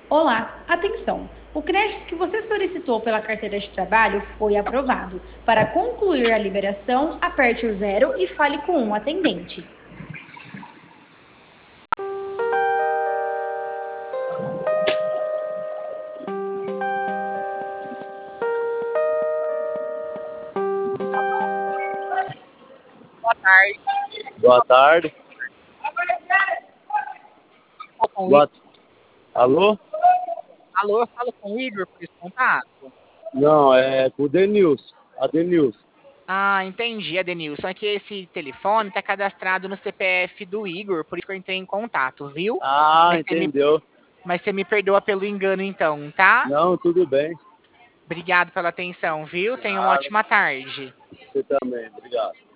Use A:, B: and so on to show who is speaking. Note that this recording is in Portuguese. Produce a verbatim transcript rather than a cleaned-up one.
A: Olá, atenção! O crédito que você solicitou pela carteira de trabalho foi aprovado. Para concluir a liberação, aperte o zero e fale com um atendente.
B: Boa tarde.
C: Boa tarde.
B: Falo com o Igor.
C: Boa... Alô?
B: Alô, eu falo com o Igor por esse contato?
C: Não, é com o Denilson. A Denilson.
B: Ah, entendi, Adenilson. É que esse telefone tá cadastrado no C P F do Igor, por isso que eu entrei em contato, viu?
C: Ah,
B: Mas você me,
C: entendeu.
B: mas você me perdoa pelo engano, então, tá?
C: Não, tudo bem.
B: Obrigado pela atenção, viu? Tenha uma
C: Nada.
B: ótima tarde.
C: Você também, obrigado.